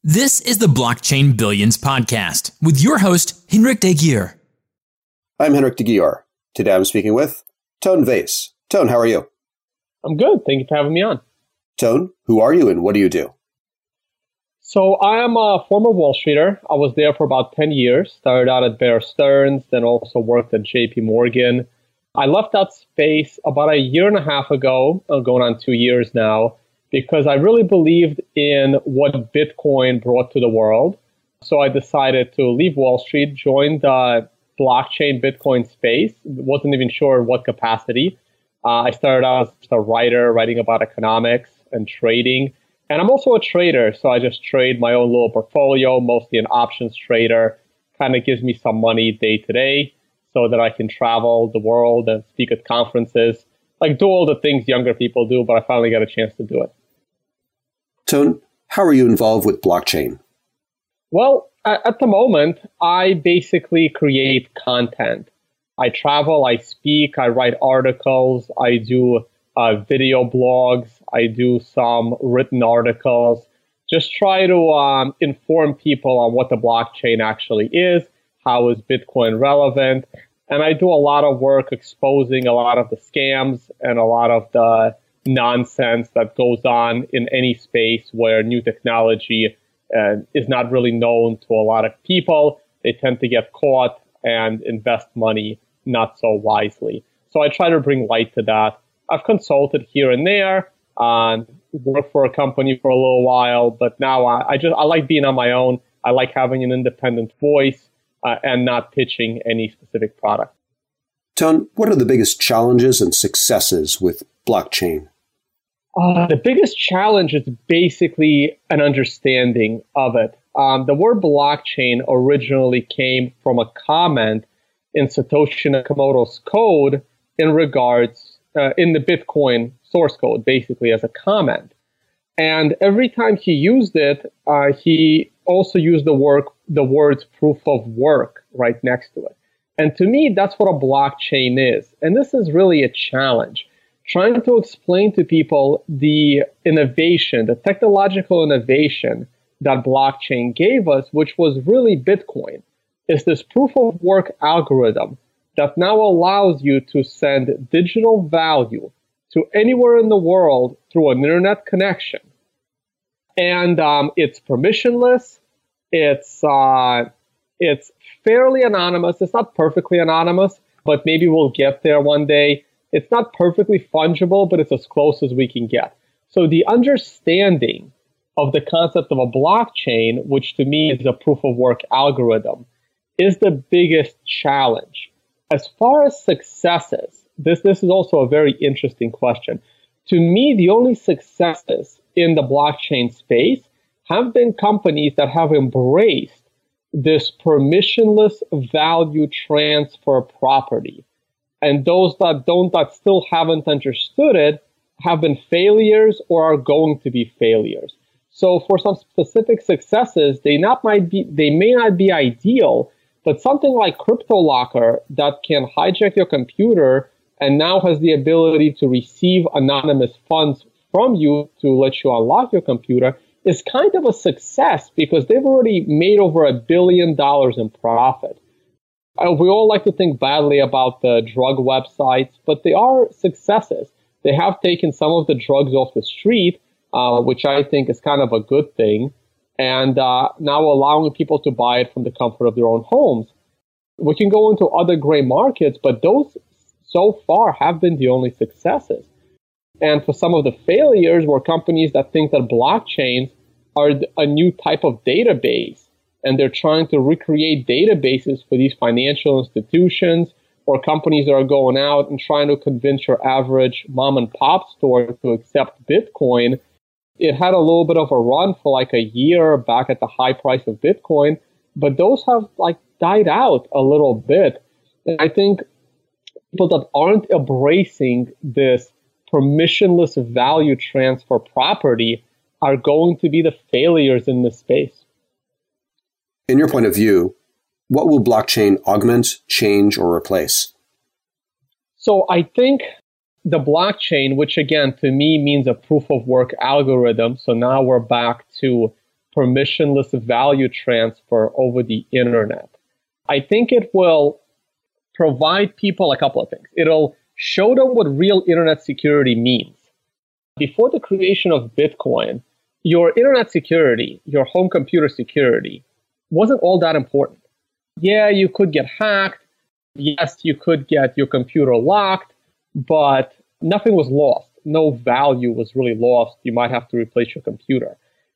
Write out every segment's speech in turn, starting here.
This is the Blockchain Billions podcast with your host, Henrik de Geer. I'm Henrik de Geer. Today I'm speaking with Toon Vaes. Toon, how are you? I'm good. Thank you for having me on. Toon, who are you and what do you do? So I am a former Wall Streeter. I was there for about 10 years. Started out at Bear Stearns, then also worked at JP Morgan. I left that space about a year and a half ago, going on 2 years now, because I really believed in what Bitcoin brought to the world. So I decided to leave Wall Street, join the blockchain Bitcoin space. Wasn't even sure in what capacity. I started out as a writer, writing about economics and trading. And I'm also a trader, so I just trade my own little portfolio, mostly an options trader. Kind of gives me some money day to day so that I can travel the world and speak at conferences. Like do all the things younger people do, but I finally got a chance to do it. Toon, how are you involved with blockchain? Well, at the moment, I basically create content. I travel, I speak, I write articles, I do video blogs, I do some written articles, just try to inform people on what the blockchain actually is, how is Bitcoin relevant, and I do a lot of work exposing a lot of the scams and a lot of the nonsense that goes on in any space where new technology is not really known to a lot of people. They tend to get caught and invest money not so wisely. So I try to bring light to that. I've consulted here and there, worked for a company for a little while, but now I like being on my own. I like having an independent voice and not pitching any specific product. Toon, what are the biggest challenges and successes with blockchain? The biggest challenge is basically an understanding of it. The word blockchain originally came from a comment in Satoshi Nakamoto's code in regards, in the Bitcoin source code, basically as a comment. And every time he used it, he also used the words proof of work right next to it. And to me, that's what a blockchain is. And this is really a challenge. Trying to explain to people the innovation, the technological innovation that blockchain gave us, which was really Bitcoin, is this proof of work algorithm that now allows you to send digital value to anywhere in the world through an internet connection. And it's permissionless. It's fairly anonymous. It's not perfectly anonymous, but maybe we'll get there one day. It's not perfectly fungible, but it's as close as we can get. So the understanding of the concept of a blockchain, which to me is a proof of work algorithm, is the biggest challenge. As far as successes, this is also a very interesting question. To me, the only successes in the blockchain space have been companies that have embraced this permissionless value transfer property. And those that still haven't understood it have been failures or are going to be failures. So for some specific successes, they may not be ideal, but something like CryptoLocker that can hijack your computer and now has the ability to receive anonymous funds from you to let you unlock your computer is kind of a success because they've already made over $1 billion in profit. We all like to think badly about the drug websites, but they are successes. They have taken some of the drugs off the street, which I think is kind of a good thing, and now allowing people to buy it from the comfort of their own homes. We can go into other gray markets, but those so far have been the only successes. And for some of the failures were companies that think that blockchains are a new type of database, and they're trying to recreate databases for these financial institutions or companies that are going out and trying to convince your average mom and pop store to accept Bitcoin. It had a little bit of a run for like a year back at the high price of Bitcoin, but those have died out a little bit. And I think people that aren't embracing this permissionless value transfer property are going to be the failures in this space. In your point of view, what will blockchain augment, change, or replace? So I think the blockchain, which again to me means a proof of work algorithm, so now we're back to permissionless value transfer over the internet. I think it will provide people a couple of things. It'll show them what real internet security means. Before the creation of Bitcoin, your internet security, your home computer security, wasn't all that important. Yeah, you could get hacked. Yes, you could get your computer locked, but nothing was lost. No value was really lost. You might have to replace your computer.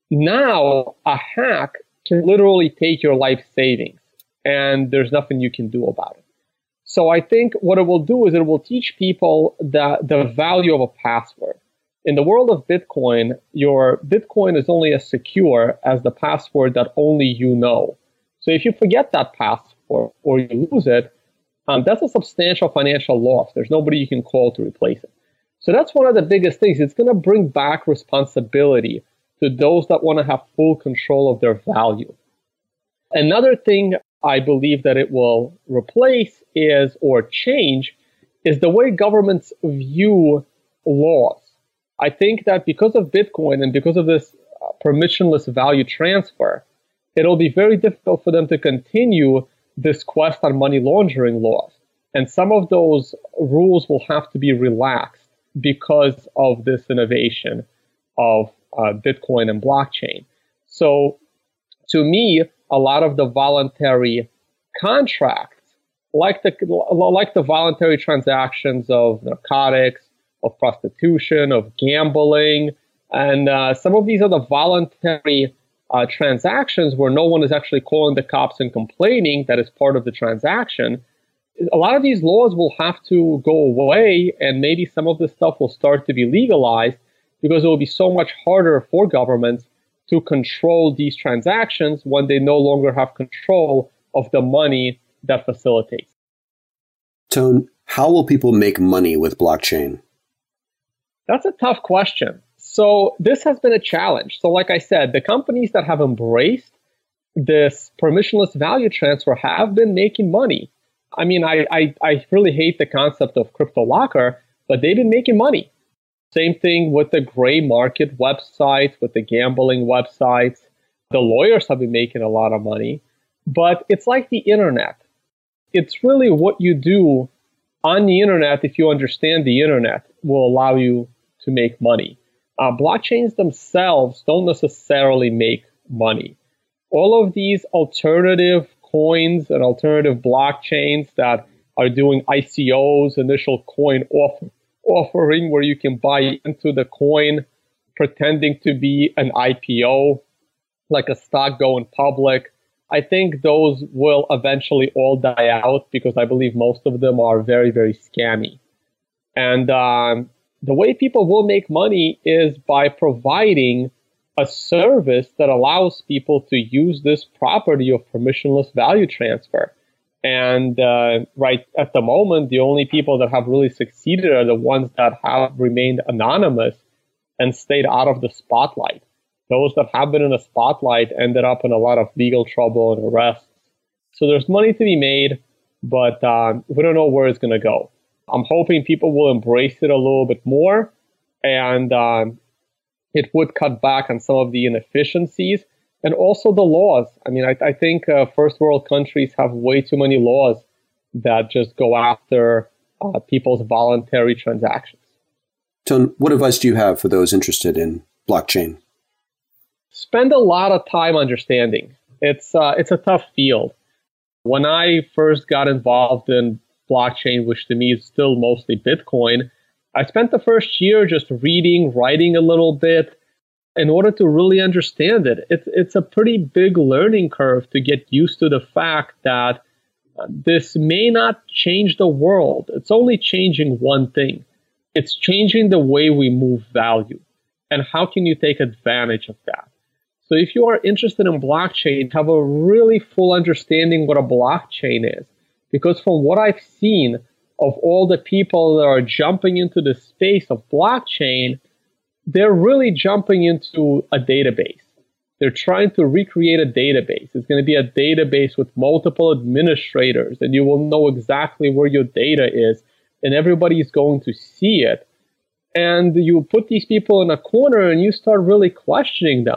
Now, a hack can literally take your life savings, and there's nothing you can do about it. So I think what it will do is it will teach people the value of a password. In the world of Bitcoin, your Bitcoin is only as secure as the password that only you know. So if you forget that password or you lose it, that's a substantial financial loss. There's nobody you can call to replace it. So that's one of the biggest things. It's going to bring back responsibility to those that want to have full control of their value. Another thing I believe that it will replace or change is the way governments view laws. I think that because of Bitcoin and because of this permissionless value transfer, it'll be very difficult for them to continue this quest on money laundering laws. And some of those rules will have to be relaxed because of this innovation of Bitcoin and blockchain. So to me, a lot of the voluntary contracts, like the voluntary transactions of narcotics, of prostitution, of gambling, and some of these are the voluntary transactions where no one is actually calling the cops and complaining that is part of the transaction. A lot of these laws will have to go away, and maybe some of this stuff will start to be legalized because it will be so much harder for governments to control these transactions when they no longer have control of the money that facilitates. Tone, how will people make money with blockchain? That's a tough question. So this has been a challenge. So like I said, the companies that have embraced this permissionless value transfer have been making money. I mean, I really hate the concept of crypto locker, but they've been making money. Same thing with the gray market websites, with the gambling websites. The lawyers have been making a lot of money, but it's like the internet. It's really what you do on the internet, if you understand the internet, will allow you to make money. Blockchains themselves don't necessarily make money. All of these alternative coins and alternative blockchains that are doing ICOs, initial coin offering, where you can buy into the coin pretending to be an IPO, like a stock going public. I think those will eventually all die out because I believe most of them are very, very scammy. And the way people will make money is by providing a service that allows people to use this property of permissionless value transfer. And right at the moment, the only people that have really succeeded are the ones that have remained anonymous and stayed out of the spotlight. Those that have been in the spotlight ended up in a lot of legal trouble and arrests. So there's money to be made, but we don't know where it's going to go. I'm hoping people will embrace it a little bit more, and it would cut back on some of the inefficiencies and also the laws. I mean, I think first world countries have way too many laws that just go after people's voluntary transactions. Tone, what advice do you have for those interested in blockchain? Spend a lot of time understanding. It's a tough field. When I first got involved in blockchain, which to me is still mostly Bitcoin, I spent the first year just reading, writing a little bit in order to really understand it. It's a pretty big learning curve to get used to the fact that this may not change the world. It's only changing one thing. It's changing the way we move value. And how can you take advantage of that? So if you are interested in blockchain, have a really full understanding what a blockchain is. Because from what I've seen of all the people that are jumping into the space of blockchain, they're really jumping into a database. They're trying to recreate a database. It's going to be a database with multiple administrators, and you will know exactly where your data is, and everybody is going to see it. And you put these people in a corner and you start really questioning them.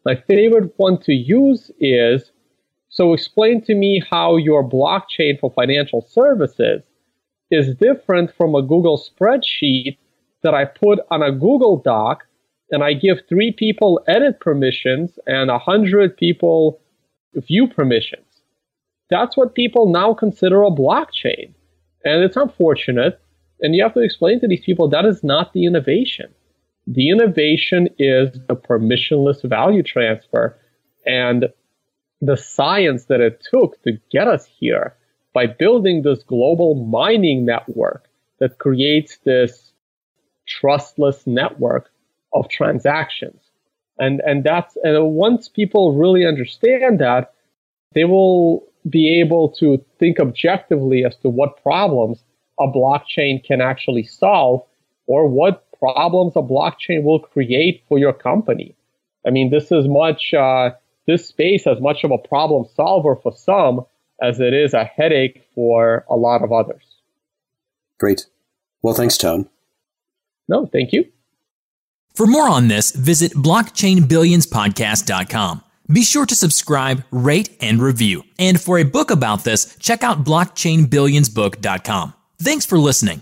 My favorite one to use is, so explain to me how your blockchain for financial services is different from a Google spreadsheet that I put on a Google Doc and I give 3 people edit permissions and 100 people view permissions. That's what people now consider a blockchain. And it's unfortunate. And you have to explain to these people that is not the innovation. The innovation is the permissionless value transfer and the science that it took to get us here by building this global mining network that creates this trustless network of transactions. And once people really understand that, they will be able to think objectively as to what problems a blockchain can actually solve or what problems a blockchain will create for your company. I mean, this space is much of a problem solver for some as it is a headache for a lot of others. Great. Well, thanks, Tone. No, thank you. For more on this, visit blockchainbillionspodcast.com. Be sure to subscribe, rate, and review. And for a book about this, check out blockchainbillionsbook.com. Thanks for listening.